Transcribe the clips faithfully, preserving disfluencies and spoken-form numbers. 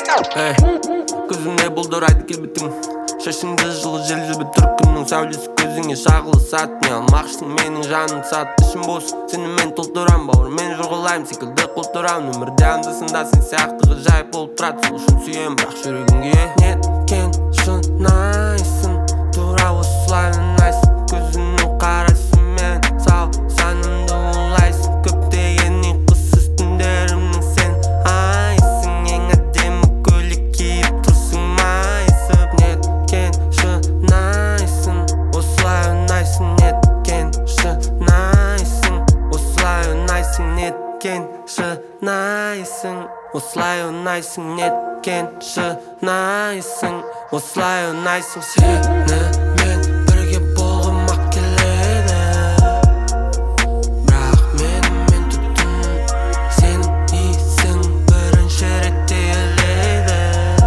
Эй, көзіңе бұлдырайды келбетің, шашыңды жылы желжібі түркінің сәулесі көзіңе шағылысады. Не алмақшысың менің жаным сат, ішім бос сенімен толтырам, бауырмен жұрғылайым секілді құлтырам. Өмірде анда-санда сен сияқты ғажайып болып тұрады, сол үшін сүйем, бірақ жүрегіңге неткен шынайсың, тура осылай ұнайсың. Көзіңнің қарасымен сау санымды улайсың, көптеген ұйқысыз түндерімнің сен айсың. Ең әдемі көйлек киіп тұрсың майысып, неткен шынайсың, осылай ұнайсың. Неткен шынайсың, осылай ұнайсың. Неткен шынайсың, осылай ұнайсың. Неткен шынайсың, осылай ұнайсың. Сенімен бірге болғым-ақ келеді, бірақ менімен түтін сенің иісің бірінші рет еледі.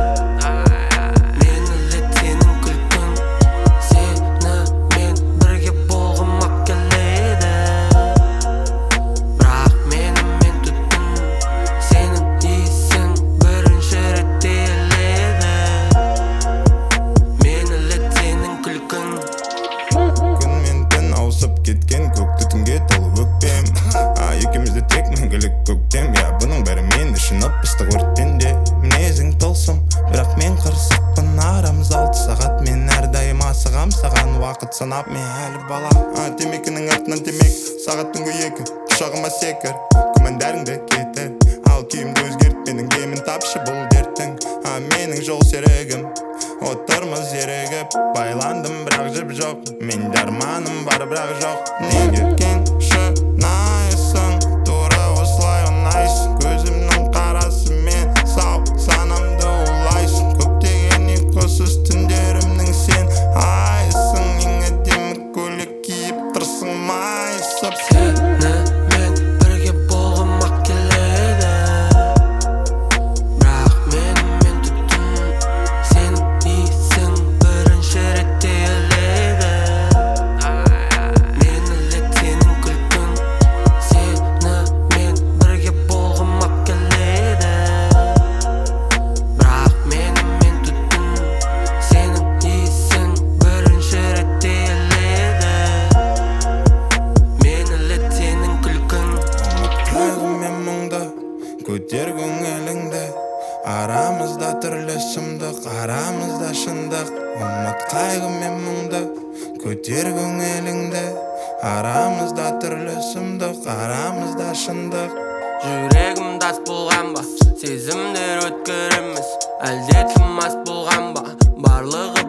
Мені сенің күлкің, сенімен бірге болғым-ақ келеді, бірақ менімен түтін сенің иісің бірінші рет еледі. Мені сенің күлкің. Күн мен түн ауысып кеткен көк түтінге толы өкпем. А екеумізде тек мәңгілік көктем. Я бұның бәрі мен үшін ып-ыстық өрттенде. Мінезің тылсым, бірақ мен қырсықпын. Арамыз алты сағат, мен әрдайым асығам саған уақыт санап. Мен әлі бала, а, темекінің артынан темек. Сағат түнгі екі, құшағыма секір. Күмәндарыңды кетір, ал күйімді өзгерт. Менің демін тапшы бұл дерттің, а менің жол серігім. Отырмыз ерігіп, байландым бірақ жіп жоқ. Менде арманым бар бірақ жоқ. Неткен шынайсың, тура осылай ұнайсың. Көзімнің қарасымен сау санамды улайсың. Көптеген ұйқысыз түндерімнің сен айсың. Ең әдемі көйлек киіп тұрсың майысып. Сенімен бірге болғым-ақ келеді, бірақ менімен түтін сенің иісің бірінші рет еледі. Мені сенің күлкің, сенімен бірге болғым-ақ келеді, бірақ менімен түтін сенің иісің бірінші рет еледі. Мені сенің күлкің. Қайғы мен мұңды көтер көңіліңді. Арамызда түрлі сұмдық, арамызда шындық. Ұмыт қайғы мен мұңды көтер көңіліңді. Арамызда түрлі сұмдық, арамызда шындық. Жүрегім дас болған ба, сезімдер өткір емес, әлде тым мас болған ба, барлығы